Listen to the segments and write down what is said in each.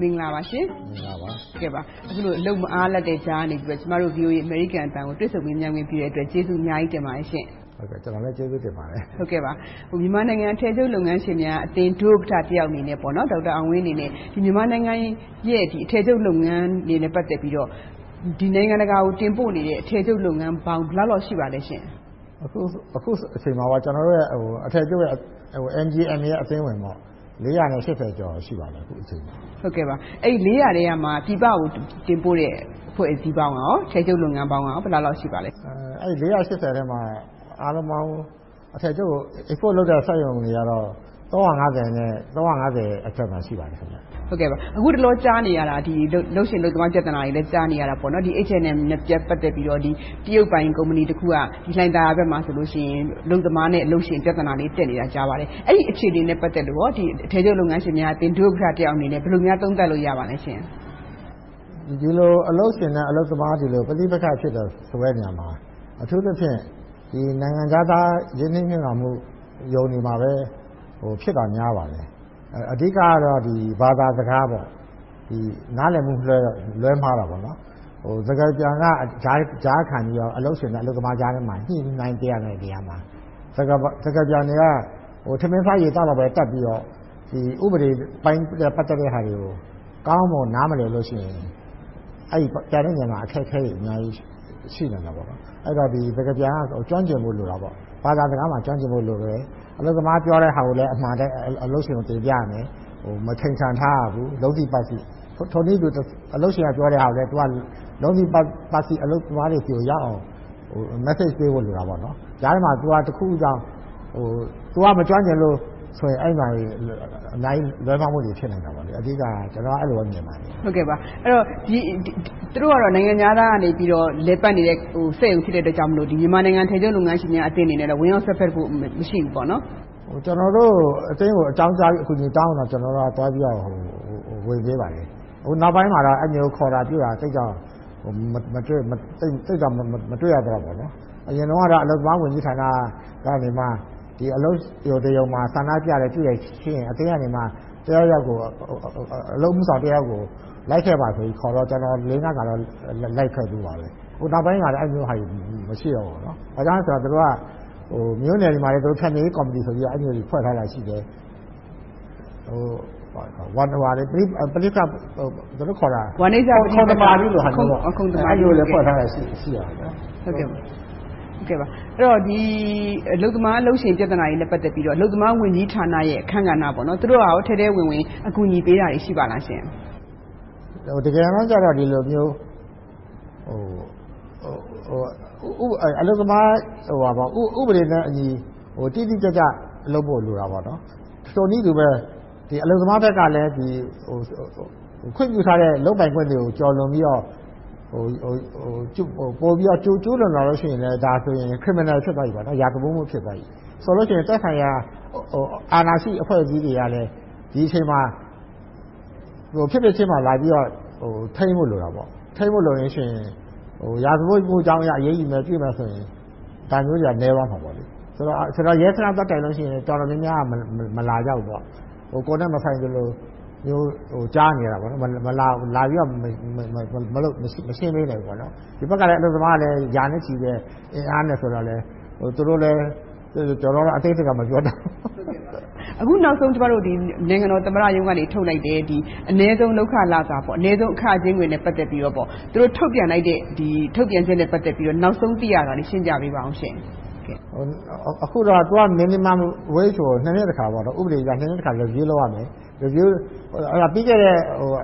င်္ဂလာပါရှင်ကဲပါအခုလိုအလုံမအားလက်တဲ့ကြားနေပြီးတော့ကျမတို့ VOA American အတန်ကိုတွေ့ဆုံပြီးမြန်ဝင်ပြတဲ့အတွက်ကျေးဇူးအများကြီးတင်ပါတယ်ရှင်ဟုတ်ကဲ့ကျွန်တော်လည်းကျေးဇူးတင်ပါတယ်ဟုတ်ကဲ့ပါမြန်မာနိုင်ငံအထည်ချုပ်လုပ်ငန်းရှင်များအသင်းဒုဥက္ကဋ္ဌတယောက်အနေနဲ့ပေါ့နော်ဒေါက်တာအောင်ဝင်းအနေနဲ့ဒီမြန်မာနိုင်ငံရဲ့ဒီအထည်ချုပ်လုပ်ငန်းနေနဲ့ပတ်သက်ပြီးတော့ဒီနိုင်ငံတကာကိုတင်ပို့နေတဲ့အထည်ချုပ်လုပ်ငန်းပေါင်းဘယ်လောက်ရှိပါလဲရှင်အခုအချိန်မှာပါကျွန်တော်တို့ရဲ့အထည်ချုပ်ရဲ့NGM ရဲ့အသင်းဝင်ပေါ့480ကျော်ရှိပါတယ်အခုအချိန်မှာဟုတ်ကဲ့ပါအဲ့ဒီ400ထဲမှာပြည်ပကိုတင်ပို့တဲ့အဖွဲ့အစည်းပေါင်းရောအထည်ချုပ်လုပ်ငန်းပေါင်းရောဘယ်လောက်ရှိပါလဲအဲ့ဒီ480ထဲမှာအားလုံးပေါင်းအထည်ချုပ် export လုပ်တဲ့စက်ရုံတွေကတော့350နဲ့350အထက်မှာရှိပါတယ်ခင်ဗျဟုတ်ကဲ့ပါအခုတလောကြားနေရတာဒီလှုပ်ရှင်လုပ်သမားပြဿနာတွေလည်းကြားနေရတာပေါ့နော်ဒီ H&M နဲ့ပတ်သက်ပြီးတော့ဒီတရုတ်ပိုင်ကုမ္ပဏီတစ်ခုကဒီလှိုင်သာယာဘက်မှာဆိုလို့ရှိရင်လုပ်သမားနဲ့အလုပ်ရှင်ပြဿနာလေးတက်နေတာကြားပါတယ်အဲ့ဒီအခြေအနေနဲ့ပတ်သက်လို့ဒီအထည်ချုပ်လုပ်ငန်းရှင်များအသင်းဒုဥက္ကဋ္ဌတယောက်အနေနဲ့ဘယ်လိုများသုံးသပ်လို့ရပါလဲရှင်ဒီလိုအလုပ်ရှင်နဲ့အလုပ်သမားဒီလိုပဋိပက္ခဖြစ်တဲ့ဆိုတဲ့နေရာမှာအထူးသဖြင့်ဒီနိုင်ငံသားရင်းနှီးမြှုပ်နှံမှုယုံနေမှာပဲဖြစ်တာများပါတယ်အဓိကကတော့ဒီဘာသာစကားပေါ့ဒီနားလည်မှုလွဲမှားတာပေါ့နော်စကားပြန်ကကြားခံပြီးတော့အလုပ်ရှင်နဲ့အလုပ်သမားကြားထဲမှာညှိနှိုင်းတရားနဲ့တရားမှာစကားပြန်တွေကထမင်းစားရေတောက်တော့ပဲတက်ပြီးတော့ဒီဥပဒေပိုင်းပတ်သက်တဲ့ဟာတွေကိုကောင်းမွန်နားမလည်လို့ရှိရင်အဲ့ဒီကြားတဲ့နေရာမှာအခက်အခဲတွေအများကြီးရှိနေတာပေါ့နော်အဲ့တော့ဒီစကားပြန်ကကျွမ်းကျင်ဖို့လိုတာပေါ့ဘာသာစကားမှာကျွမ်းကျင်ဖို့လိုတယ်အလုပ်သမားပြောတဲ့ဟာကိုလည်းအမှန်တဲ့အလုပ်ရှင်ကိုတင်ပြရမယ်မထိန်ဆန်ထားဘူးလုံးဝပတ်စီထုံနည်းသူအလုပ်ရှင်ကပြောတဲ့ဟာကိုလည်းသူကလုံးဝပတ်စီအလုပ်သမားတွေပြောရအောင်message ပေးဖို့လိုတာပေါ့နော်ဒါမှမဟုတ်သူကတခုကြောင့်သူကမကျွမ်းကျင်လို့ဆိုရင်အဲ့မှာအနိုင်လွဲမှားမှုတွေဖြစ်နေတာပါလေအဓိကကျွန်တော်အဲ့လိုမြင်ပါတယ်ဟုတ်ကဲ့ပါအဲ့တော့ဒီသူတို့ကတော့နိုင်ငံသားကနေပြီးတော့လေပတ်နေတဲ့စက်ရုံဖြစ်တဲ့အတွက်ကြောင့်မလို့ဒီမြန်မာနိုင်ငံထည်ချုပ်လုပ်ငန်းရှင်များအသင်းအနေနဲ့တော့ဝင်ရောက်ဆက်ဖက်ဖို့မရှိဘူးပေါ့နော်ကျွန်တော်တို့အသင်းကိုအကြောင်းကြားပြီးအခုညီတောင်းတော့ကျွန်တော်တို့ကတွားပြီးတော့ဝင်ပေးပါတယ်နောက်ပိုင်းမှာတော့အမျိုးခေါ်တာပြတာစိတ်ကြောင့်မတွေ့စိတ်ကြောင့်မတွေ့ရတော့ပါနော်အရင်တော့အလုပ်သမားဝင်ကြီးဌာနကနေမှဒီအလုပ်ရုံမှာဆန္ဒပြတယ်တွေ့ရရှင်းအတင်းကနေမှတရားရောက်ကိုအလုပ်မှုဆောင်တရားကိုလိုက်ခဲ့ပါဆိုပြီးခေါ်တော့ကျွန်တော်၄-၅ကတော့လိုက်ခဲ့ပြီးပါပဲနောက်ပိုင်းကလည်းအဲ့မျိုးဟာမရှိတော့ဘူးเนาะဒါကြောင့်ဆိုတော့တို့ကမျိုးနယ်ဒီမှာလည်းတို့ဖြန့်ဖြေးရေးကော်မတီဆိုပြီးအဲ့မျိုးကြီးဖွဲ့ထားတာရှိတယ်ဝန်ဝါတွေပရိကတို့ခေါ်တာဝါနေကြခေါ်တမာပြီးလို့ဟာမျိုးအခုတမာမျိုးလည်းဖွဲ့ထားတာရှိရတယ်ဟုတ်ကဲ့ဟုတ်ကဲ့ပါအဲ့တော့ဒီအလုပ်သမားအလုပ်ရှင်ပြဿနာတွေနဲ့ပတ်သက်ပြီးတော့အလုပ်သမားဝန်ကြီးဌာနရဲ့အခမ်းကဏ္ဍပေါ့နော်သူတို့ကရောထဲထဲဝင်အကူအညီပေးတာတွေရှိပါလားရှင်တကယ်တော့ကြတော့ဒီလိုမျိုးအလုပ်သမားဥပဒေနဲ့အညီတိတိကျကျလုပ်ဖို့လိုတာပေါ့နော်ဆိုနည်းသူပဲဒီအလုပ်သမားဘက်ကလည်းဒီခွင့်ပြုထားတဲ့လုပ်ပိုင်ခွင့်တွေကိုကျော်လွန်ပြီးတော့ပို့ပြီးတော့ကျူးလွန်လာလို့ရှိရင်လည်းဒါဆိုရင် criminal ဖြစ်သွားပြီပေါ့နော်ရာဇဝတ်မှုဖြစ်သွားပြီဆိုလို့ရှိရင်တက်ဆိုင်ရာအာဏာရှိအဖွဲ့အစည်းတွေကလည်းဒီအချိန်မှာဖြစ်ချင်းမှာလာပြီးတော့ထိန်းဖို့လိုတာပေါ့ထိန်းဖို့လိုရင်ရှင်ရာဇဝတ်မှုအကြောင်းအရအရေးယူမယ်တွေ့မယ်ဆိုရင်ဒါမျိုးတွေကနဲသွားမှာပေါ့လေဆိုတော့ရဲစခန်းတက်တိုင်လို့ရှိရင်တော်တော်များများမလာကြဘူးပေါ့ကိုယ်နဲ့မဆိုင်ကြလို့မျိုးကြားနေရတာပေါ့နော်မလာပြီးတော့မရှင်းပေးနိုင်ဘူးပေါ့နော်ဒီဘက်ကလည်းအလုပ်သမားလည်းယာနဲ့ချီတဲ့အင်အားနဲ့ဆိုတော့လေသူတို့လည်းကျွန်တော်တို့အသေးစိတ်ကမပြောတော့အခုနောက်ဆုံးကျမတို့ဒီနိုင်ငံတော်သမ္မတရုံးကနေထုတ်လိုက်တဲ့ဒီအ ਨੇ ဆုံးလောက်ခလာစာပေါ့အ ਨੇ ဆုံးအခချင်းငွေနဲ့ပတ်သက်ပြီးတော့ပေါ့သူတို့ထုတ်ပြန်လိုက်တဲ့ဒီထုတ်ပြန်ချက်နဲ့ပတ်သက်ပြီးတော့နောက်ဆုံးသိရတာလေးရှင်းပြပေးပါအောင်ရှင်အခုတော့သူက minimum wage ကို2နှစ်တစ်ခါပေါ့နော်ဥပဒေက2နှစ်တစ်ခါ review လုပ်ရမယ် review ပြီးခဲ့တဲ့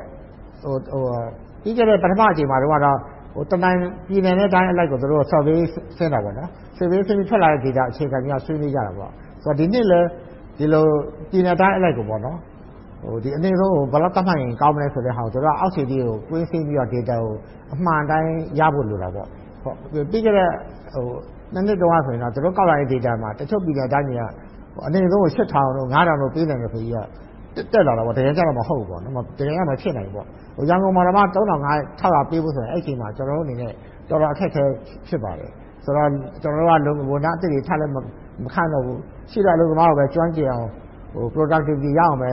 ပထမအချိန်မှာတော့တနိုင်ပြည်နယ်နဲ့တိုင်းအလိုက်ကိုသူတို့ survey ဆင်းတာပေါ့နော် survey ဆင်းပြီးထွက်လာတဲ့ data အခြေခံပြီးဆွေးနွေးကြတာပေါ့ဆိုတော့ဒီနှစ်လည်းဒီလိုပြည်နယ်တိုင်းအလိုက်ကိုပေါ့နော်ဒီအနေဆုံးကိုဘယ်လောက်တတ်မှတ်ရင်ကောင်းမလဲဆိုတဲ့ဟာကိုသူတို့အောက်ခြေလေးကိုကွင်းဆင်းပြီးတော့ data ကိုအမှန်တိုင်းရဖို့လိုတာပေါ့ပြီးခဲ့တဲ့နှစ်တုန်းကဆိုရင်တော့သူတို့ကောက်လာတဲ့ data မှာတချို့ပြည်နယ်တိုင်းတွေကအနေဆုံးကို8000တို့9000တို့ပေးနိုင်တယ်ဆိုပြီးတော့တက်လာတာပေါ့တကယ်ကြတော့မဟုတ်ဘူးပေါ့နော်တကယ်ကမဖြစ်နိုင်ဘူးပေါ့ရန်ကုန်မှာတော့3500ပေးဖို့ဆိုရင်အဲ့ချိန်မှာကျွန်တော်တို့အနေနဲ့တော်တော်အခက်အခဲဖြစ်ပါတယ်ဆိုတော့ကျွန်တော်တို့ကဝန်ထမ်းအသစ်တွေထားလည်းမခန့်တော့ဘူးရှိတဲ့အလုပ်သမားကိုပဲကျွမ်းကျင်အောင်productivity ရအောင်ပဲ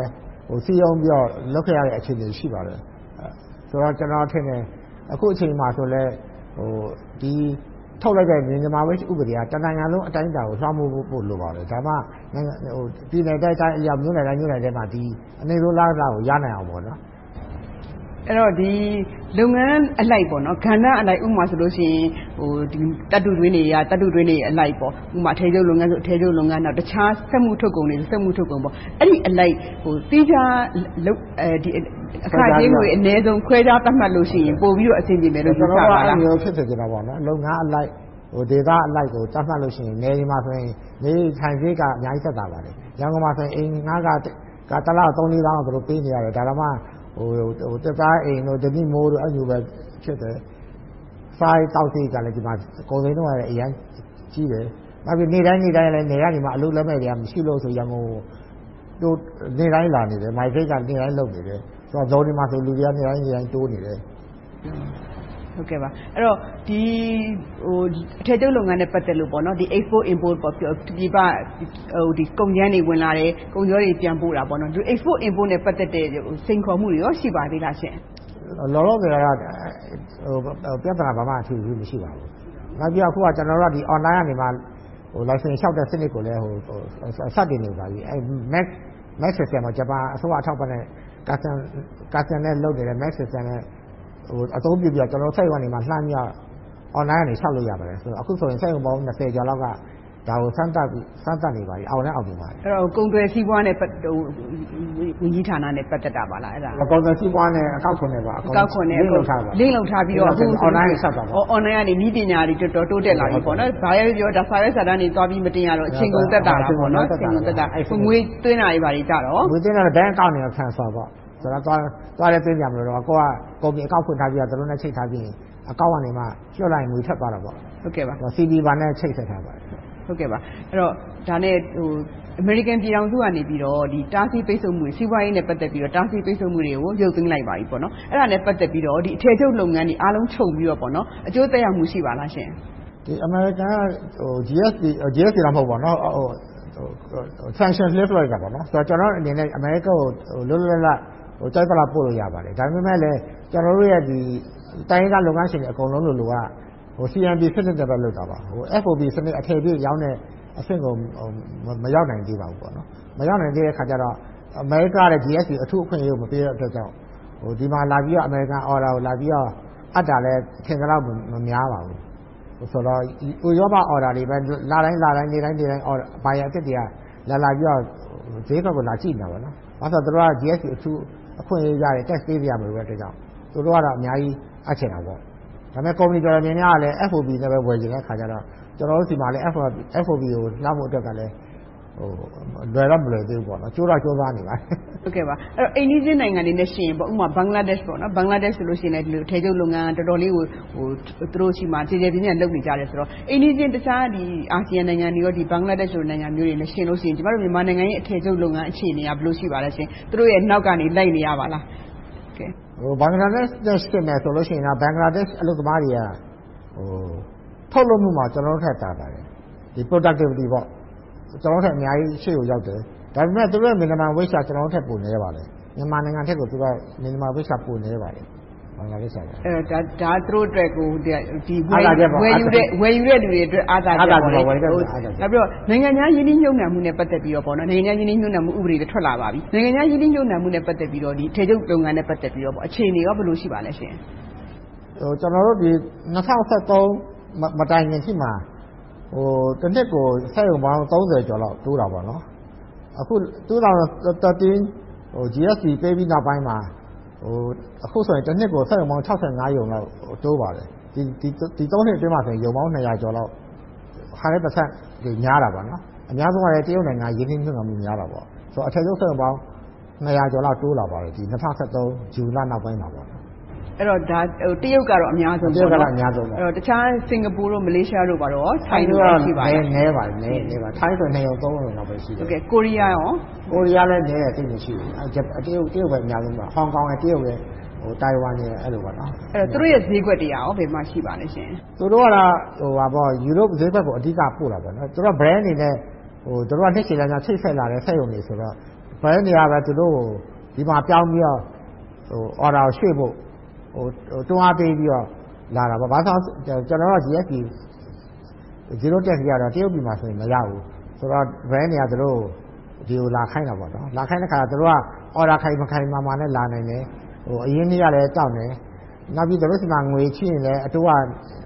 စီယုံပြီးတော့လုပ်ခဲ့ရတဲ့အခြေအနေရှိပါတယ်ဆိုတော့ကျွန်တော်ထင်တယ်အခုအချိန်မှာဆိုလဲဒီထုတ်လိုက်တဲ့မြန်မာဝိဥပဒေကတနိုင်ငံလုံးအတိုင်းအတာကိုလွှမ်းမိုးဖို့လိုပါတယ်ဒါမှပြည်နယ်တိုင်းအရာမျိုးနယ်တိုင်းထဲမှာဒီအနေရိုးလားတာကိုရနိုင်အောင်ပေါ့နော်အဲ့တော့ဒီလုပ်ငန်းအလိုက်ပေါ့နော်ကဏ္ဍအလိုက်ဥပမာဆိုလို့ရှိရင်ဒီတတ်တူတွင်းတွေအလိုက်ပေါ့ဥပမာအထည်ချုပ်လုပ်ငန်းဆိုအထည်ချုပ်လုပ်ငန်းတော့တခြားစက်မှုထုတ်ကုန်တွေစက်မှုထုတ်ကုန်ပေါ့အဲ့ဒီအလိုက်သီးခြားဒီအခါကြီးတွေအနည်းဆုံးခွဲခြားသတ်မှတ်လို့ရှိရင်ပို့ပြီးတော့အဆင်ပြေမယ်လို့ယူဆပါလားအဲ့လိုဖြစ်စေကြတာပေါ့နော်လုပ်ငန်းအလိုက်ဒေသအလိုက်ကိုသတ်မှတ်လို့ရှိရင်နေဒီမှာဆိုရင်နေထိုင်သေးကအများကြီးသက်သာပါတယ်ရန်ကုန်မှာဆိုရင်အိမ်ငါးကတလား3-4တောင်းတို့ပေးနေရတယ်ဒါတော့မှတက်သားအိမ်တို့တတိမိုးတို့အဲ့လိုပဲဖြစ်တယ်စားတောက်စီကလည်းဒီမှာကုန်စည်တော့လည်းအရင်ကြီးတယ်နောက်ပြီးနေတိုင်းလည်းနေရဒီမှာအလုပ်လက်မဲ့တွေကမရှိလို့ဆိုရန်ကုန်တို့နေတိုင်းလာနေတယ်မိုက်ဖိတ်ကနေတိုင်းလုပ်နေတယ်ဆိုတော့ဇော်ဒီမှာဆိုလူတွေကနေတိုင်းတိုးနေတယ်ဟုတ်ကဲ့ပါအဲ့တော့ဒီအထည်ချုပ်လုပ်ငန်းနဲ့ပတ်သက်လို့ပေါ့နော်ဒီ export import ပေါ့ဒီကုန်ကျန်းတွေဝင်လာတယ်ကုန်ကျော်တွေပြန်ပို့တာပေါ့နော်ဒီ export import နဲ့ပတ်သက်တဲ့စိန်ခေါ်မှုတွေရောရှိပါသေးလားရှင်လောလောဆယ်ကပြဿနာဘာမှအထူးမရှိပါဘူးနောက်ပြီးအခုကကျွန်တော်တို့ကဒီ online ကနေမှlicense လျှောက်တဲ့စနစ်ကိုလည်းစတင်နေပါပြီအဲ max system မှာဂျပန်အစိုးရအထောက်ပံ့တဲ့ custom နဲ့လုပ်နေတဲ့ max system နဲ့အသုံးပြုပြီးတော့ကျွန်တော်စိတ်ဝင်နေမှာလှမ်းပြီး online ကနေလျှောက်လို့ရပါတယ်ဆိုတော့အခုဆိုရင်စိတ်ဝင်ပေါင်း20ကျော်လောက်ကဒါကိုစမ်းသပ်နေပါပြီအောင်နေပါအဲ့တော့ကုန်သွယ်စီးပွားနဲ့ဝန်ကြီးဌာနနဲ့ပတ်သက်တာပါလားအဲ့ဒါကုန်သွယ်စီးပွားနဲ့အကောက်ခွန်နဲ့ပါအကောက်ခွန်နဲ့လင်းလုံထားပြီးတော့အခု online နဲ့ဆက်ပါပါ online ကနေနည်းပညာတွေတော်တိုးတက်လာပြီပေါ့နော်ဘာရဲပြောဒါစာရွက်စာတမ်းတွေသွားပြီးမတင်ရတော့အချိန်ကုန်သက်တာပေါ့နော်အချိန်ကုန်သက်တာငွေသွင်းတာတွေပါကြတော့ငွေသွင်းတာဘဏ်အကောင့်နဲ့ transfer ပေါ့ဆိုတော့သွားတဲ့သိကြမလို့တော့ကိုကကုန်ပြီအကောက်ဖွင့်ထားပြီးတော့တို့နဲ့ချိတ်ထားပြီးအကောက်ကနေမှကျွတ်လိုက်ငွေထွက်သွားတာပေါ့ဟုတ်ကဲ့ပါ CD ဘာနဲ့ချိတ်ဆက်ထားပါတယ်ဟုတ်ကဲ့ပါအဲ့တော့ဒါနဲ့အမေရိကန်ပြည်ထောင်စုကနေပြီးတော့ဒီတားဆီးပိတ်ဆို့မှုစီးပွားရေးနဲ့ပတ်သက်ပြီးတော့တားဆီးပိတ်ဆို့မှုတွေကိုရုပ်သိမ်းလိုက်ပါပြီပေါ့နော်အဲ့ဒါနဲ့ပတ်သက်ပြီးတော့ဒီအထည်ချုပ်လုပ်ငန်းတွေအားလုံးချုပ်ပြီးတော့ပေါ့နော်အကျိုးသက်ရောက်မှုရှိပါလားရှင်ဒီအမေရိကန်GSP တော့မဟုတ်ပါနော်sanction lift လိုက်တာပေါ့နော်ဆိုတော့ကျွန်တော်အနေနဲ့အမေရိကန်ကိုလွတ်လပ်ကြိုက်ပလာပို့လို့ရပါတယ်ဒါပေမဲ့လည်းကျွန်တော်တို့ရဲ့ဒီတိုင်းကလုပ်ငန်းရှင်တွေအကုန်လုံးလိုကCMB စနစ်နဲ့ပဲလုပ်တာပါFOB စနစ်အထည်ပြည့်ရောင်းတဲ့အဆင့်ကိုမရောက်နိုင်သေးပါဘူးပေါ့နော်မရောက်နိုင်သေးတဲ့ခါကျတော့အမေရိကရဲ့ GSP အထူးအခွင့်အရေးကိုမပေးတဲ့အတွက်ကြောင့်ဒီမှာလာပြီးတော့အမေရိကန် order ကိုလာပြီးတော့အပ်တာလည်းထင်သလောက်မများပါဘူးဆိုတော့ဥရောပ order တွေပဲလာတိုင်းနေတိုင်း order ဘာရအစ်တွေကလာပြီးတော့ဈေးကွက်ကိုလာကြည့်နေတာပေါ့နော်ဘာလို့ဆိုတော့သူတို့က GSP အထူးအခွင့်အရေးရတယ် tax ပေးရမှာလို့ပဲတဲ့ကြောင့်သူတို့ကတော့အများကြီးအပ်ချင်တာပေါ့ဒါပေမဲ့ကုမ္ပဏီတော်တော်များများကလည်း FOB နဲ့ပဲဝယ်ကျင်တဲ့ခါကျတော့ကျွန်တော်တို့ဒီမှာလည်း FOB ကိုလှမ်းဖို့အတွက်ကလည်းလွယ်တော့မလွယ်သေးဘူးပေါ့နော်ကျိုးတော့ကျိုးသွားနေပါဟုတ်ကဲ့ပါအဲ့တော့အိန္ဒိယနိုင်ငံတွေနဲ့ရှင်ပေါ့ဥပမာဘင်္ဂလားဒေ့ရှ်ပေါ့နော်ဘင်္ဂလားဒေ့ရှ်ဆိုလို့ရှိရင်လည်းဒီလိုထေချုပ်လုပ်ငန်းတော်တော်လေးကိုသူတို့ရှိမှခြေခြေပြင်းပြင်းလုပ်နေကြတယ်ဆိုတော့အိန္ဒိယတခြားဒီအာဆီယံနိုင်ငံတွေရောဒီဘင်္ဂလားဒေ့ရှ်လိုနိုင်ငံမျိုးတွေနဲ့ရှင်လို့ရှိရင်ကျမတို့မြန်မာနိုင်ငံရဲ့အထေချုပ်လုပ်ငန်းအခြေအနေကဘယ်လိုရှိပါလဲရှင်သူတို့ရဲ့နောက်ကနေလိုက်နေရပါလားကဲဘင်္ဂလားဒေ့ရှ်နဲ့ဆိုလို့ရှိရင်ဘင်္ဂလားဒေ့ရှ်အလုပ်သမားတွေကထုတ်လုပ်မှုမှာကျွန်တော်တို့ထက်တာပါတယ်ဒီ productivity ပေါ့ကျွန်တော်တို့ထက်အများကြီးရှေ့ကိုရောက်တယ်ဒါပေမဲ့သူတို့ရဲ့ minimum wage ကကျွန်တော်တို့ထက်ပိုနေပါတယ်မြန်မာနိုင်ငံထက်ကိုသူက minimum wage ကပိုနေပါတယ်ဘင်္ဂလားဒေ့ရှ်ကဒါသူတို့အတွက်ကိုဒီဝယ်ယူတဲ့လူတွေအတွက်အားသာချက်ပေါ့လေနောက်ပြီးတော့နိုင်ငံခြားယင်းနှိမ့်ညွှန်နှံမှုနဲ့ပတ်သက်ပြီးတော့ပေါ့နော်နိုင်ငံခြားယင်းနှိမ့်ညွှန်နှံမှုဥပဒေတွေထွက်လာပါပြီနိုင်ငံခြားယင်းနှိမ့်ညွှန်နှံမှုနဲ့ပတ်သက်ပြီးတော့ဒီထေချုပ်လုပ်ငန်းနဲ့ပတ်သက်ပြီးတော့ပေါ့အခြေအနေရောဘယ်လိုရှိပါလဲရှင်ကျွန်တော်တို့ဒီ2023မတိုင်ခင်ရှိမှာတစ်နှစ်ကိုစက်ရုံပေါင်း30ကျော်လောက်တိုးတာပေါ့နော်အခု2013 GSP ပေးပြီးနောက်ပိုင်းမှာအခုဆိုရင်တစ်နှစ်ကိုစက်ရုံပေါင်း65ရုံလောက်တိုးပါတယ်ဒီ3နှစ်အတွင်းမှာဆိုရင်ရုံပေါင်း200ကျော်လောက်100%တွေများတာပေါ့နော်အများဆုံးကလည်းတရုတ်နိုင်ငံရင်းနှီးမြှုပ်နှံမှုများတာပေါ့ဆိုတော့အထည်ချုပ်စက်ရုံပေါင်း200ကျော်လောက်တိုးလာပါတယ်ဒီ2013ဂျူလနောက်ပိုင်းမှာပေါ့အဲ့တော့ဒါတရုတ်ကတော့အများဆုံးပေါ့နော်တရုတ်ကအများဆုံးပေါ့အဲ့တော့တခြားစင်ကာပူတို့မလေးရှားတို့ပါတော့ထိုင်းတို့ရှိပါတယ်နည်းပါတယ်နည်းပါထိုင်းဆို2ရုံ3ရုံလောက်ပဲရှိတယ်โอเคကိုရီးယားရောကိုရီးယားလည်းနည်းတယ်သိမရှိဘူးတရုတ်ပဲအများဆုံးပါဟောင်ကောင်နဲ့တရုတ်ရဲ့တိုင်ဝမ်နဲ့အဲ့လိုပါနော်အဲ့တော့သူတို့ရဲ့ဈေးကွက်တွေရောဘယ်မှာရှိပါလဲရှင်သူတို့ကတော့ယူရိုပဈေးကွက်ကိုအဓိကပို့တာပေါ့နော်သူတို့ brand အနေနဲ့သူတို့ကနှစ်ချီလမ်းချိတ်ဆက်လာတဲ့စက်ရုံတွေဆိုတော့ brand တွေကပဲသူတို့ကိုဒီမှာပြောင်းပြီးတော့အော်ဒါရွှေ့ဖို့တွန်းအားပေးပြီးတော့လာတာပေါ့ဘာသာကျွန်တော်တို့ GSP 0 tax ရတော့တရုတ်ပြည်မှာဆိုရင်မရဘူးဆိုတော့ brand တွေကသူတို့ဒီကိုလာခိုင်းတာပေါ့နော်လာခိုင်းတဲ့ခါသူတို့က order ခိုင်မခိုင်မာနဲ့လာနိုင်တယ်အရင်းနှီးရလည်းတောက်တယ်နောက်ပြီးသူတို့စီမှာငွေချရင်လည်းအတူက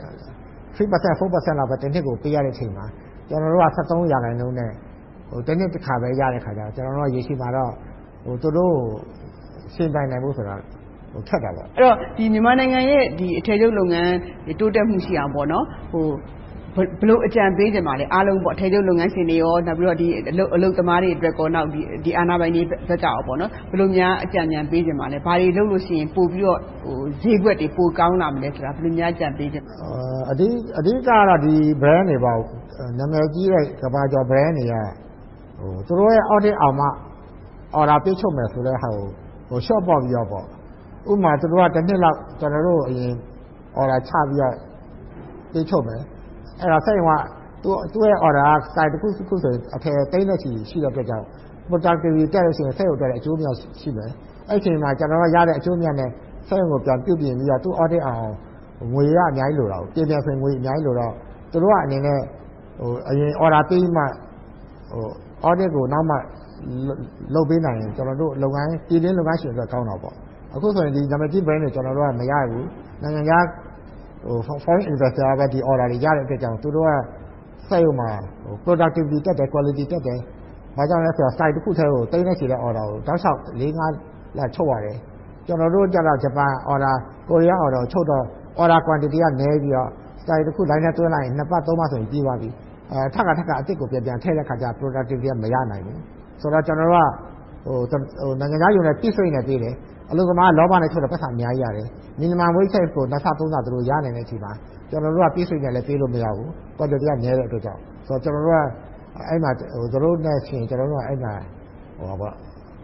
3% 4% လောက်ပဲတစ်နှစ်ကိုပေးရတဲ့အချိန်မှာကျွန်တော်တို့က73%နဲ့တစ်နှစ်တစ်ခါပဲရတဲ့ခါကျတော့ကျွန်တော်တို့ရေရှည်မှာတော့သူတို့ရှင်းပိုင်းနိုင်ဖို့ဆိုတာခက်တာပေါ့အဲ့တော့ဒီမြန်မာနိုင်ငံရဲ့ဒီအထည်ချုပ်လုပ်ငန်းတိုးတက်မှုရှိအောင်ပေါ့နော်ဘလို့အကြံပေးကြမှာလဲအားလုံးပေါ့အထည်ချုပ်လုပ်ငန်းရှင်တွေရောနောက်ပြီးတော့ဒီအလုပ်သမားတွေအတွက်ကောနောက်ဒီအာဏာပိုင်တွေဘက်ကရောပေါ့နော်ဘလို့များအကြံဉာဏ်ပေးကြမှာလဲဘာတွေလုပ်လို့ရှိရင်ပို့ပြီးတော့ဈေးကွက်တွေပိုကောင်းလာမလဲဆိုတာဘလို့များအကြံပေးကြအဓိကတော့ဒီ brand တွေပေါ့နာမည်ကြီးတဲ့ကမ္ဘာကျော် brand တွေကသူတို့ရဲ့ audit အောင်မှ order ပေးချုပ်မယ်ဆိုတဲ့ဟာကိုshort ပေါက်ပြီးတော့ပေါ့ဥပမာသူတို့ကတစ်နှစ်လောက်ကျွန်တော်တို့အရင် order ချပြီးတော့ပေးချုပ်မယ်အဲ့တော့ဆက်ရင်ကသူ့ရဲ့ order က site တစ်ခုဆိုရင်အထည်သိမ့်တဲ့ရှိတဲ့အတွက်ကြောင့် productivity တက်လို့ရှိရင်ဆက်ရုပ်တက်တဲ့အကျိုးများရှိမယ်အဲ့ချိန်မှာကျွန်တော်တို့ရတဲ့အကျိုးများနဲ့ဆက်ရုံကိုပြန်ပြုပြင်ပြီးတော့သူ့ audit အောင်ငွေရအများကြီးလိုတာကိုပြင်ဆိုရင်ငွေအများကြီးလိုတော့သူတို့ကအနေနဲ့အရင် order ပေးမှaudit ကိုနောက်မှလုပ်ပေးနိုင်ရင်ကျွန်တော်တို့လုပ်ငန်းပြည်တွင်းလုပ်ငန်းရှင်အတွက်ကောင်းတာပေါ့အခုဆိုရင်ဒီနာမည်ကြီး brand တွေကျွန်တော်တို့ကမရဘူးနိုင်ငံခြားforeign investor ကဒီ order တွေရတဲ့အတွက်ကြောင့်သူတို့ကဆက်ရုံမှာ productivity တက်တယ် quality တက်တယ်။ဘာကြောင့်လဲဆိုတော့ site တစ်ခုထဲကိုတိန်းနေချင်တဲ့ order ကိုတောက်လျှောက်4-5လက်ချုပ်ရတယ်။ကျွန်တော်တို့ကျတော့ဂျပန် order ကိုရီးယား order ကိုချုပ်တော့ order quantity ကနည်းပြီးတော့ site တစ်ခု line နဲ့တွဲလိုက်ရင်2ပတ်3ပတ်ဆိုရင်ပြီးသွားပြီ။ထပ်ကအစ်စ်ကိုပြန်ထည့်တဲ့ခါကျ productivity ကမရနိုင်ဘူး။ဆိုတော့ကျွန်တော်တို့ကနိုင်ငံခြားယူနေ piece rate နဲ့ပေးတယ်။အလုပ်သမားလောဘနဲ့ချုပ်တော့ပတ်စံအများကြီးရတယ်။ minimum wage ကို2ဆ3ဆသူတို့ရနိုင်တဲ့အချိန်မှာကျွန်တော်တို့က piece rate နဲ့လည်းပေးလို့မရဘူး။ quantity ကနည်းတဲ့အတွက်ကြောင့်ဆိုတော့ကျွန်တော်တို့ကအဲ့မှာသူတို့နဲ့ရှင်ကျွန်တော်တို့ကအဲ့မှာပေါ့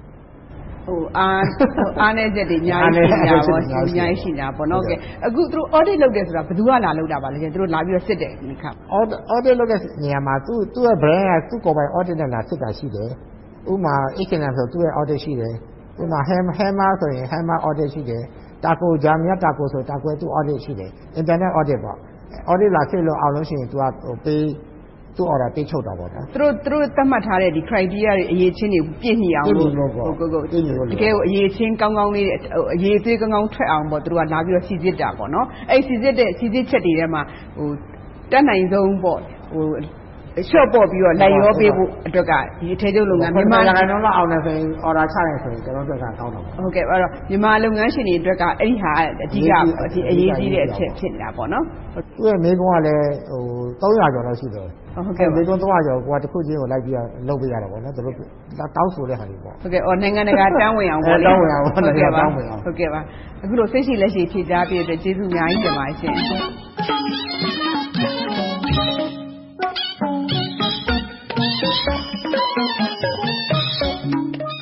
အားနေချက်တွေအများကြီးရှိတာပေါ့အများကြီးရှိတာပေါ့နော်ကဲအခုသူတို့ audit လုပ်တယ်ဆိုတာဘယ်သူကလာလုပ်တာပါလဲသူတို့လာပြီးတော့စစ်တယ်ဒီခါ audit လုပ်တဲ့နေရာမှာသူ့ရဲ့ brand ကသူ့ကိုယ်ပိုင် audit နဲ့လာစစ်တာရှိတယ်ဥပမာ H&M ဆိုသူ့ရဲ့ audit ရှိတယ်ဥပမာ Hammer ဆိုရင် Hammer audit ရှိတယ်Taco Jamia Taco ဆို Taco သူ့ audit ရှိတယ် internet audit ပေါ့ audit လာစစ်လို့အောင်လို့ရှိရင်သူကပေးသူ့ order ပေးချုပ်တာပေါ့ဗျာသူတို့သတ်မှတ်ထားတဲ့ဒီ criteria တွေအရေးချင်းတွေပြည့်ညှိအောင်လို့တကယ်ကိုအရေးချင်းကောင်းကောင်းလေးအရေးသေးကောင်းကောင်းထွက်အောင်ပေါ့သူတို့ကလာပြီးတော့စီစစ်တာပေါ့နော်အဲ့စီစစ်ချက်တွေထဲမှာတက်နိုင်ဆုံးပေါ့ရှော့ပေါ့ပြီးတော့လိုက်ရောပေးဖို့အတွက်ကဒီအထည်ချုပ်လုပ်ငန်းမြန်မာနိုင်ငံလုံးလောက်အောင်နေဆိုရင် order ချရင်ဆိုရင်ကျွန်တော်တို့ကကောင်းတော့ဟုတ်ကဲ့အဲ့တော့မြန်မာလုပ်ငန်းရှင်တွေအတွက်ကအဲ့ဒီဟာအဓိကအရေးကြီးတဲ့အချက်ဖြစ်နေတာပေါ့နော်သူ့ရဲ့မိကုန်းကလည်း300ကျော်လောက်ရှိတယ်ဟုတ်ကဲ့မိကုန်း300ကျော်ကိုကတစ်ခုချင်းကိုလိုက်ပြီးတော့လုပ်ပေးရတာပေါ့နော်သူတို့တောင်းဆိုတဲ့ဟာတွေပေါ့ဟုတ်ကဲ့နိုင်ငံတကာတန်းဝင်အောင်ပေါ့တောင်းဝင်အောင်နိုင်ငံတကာတန်းဝင်အောင်ဟုတ်ကဲ့ပါအခုလိုစိတ်ရှိလက်ရှိဖြည့်ကြားပြတဲ့ကျေးဇူးအများကြီးတင်ပါတယ်ရှင်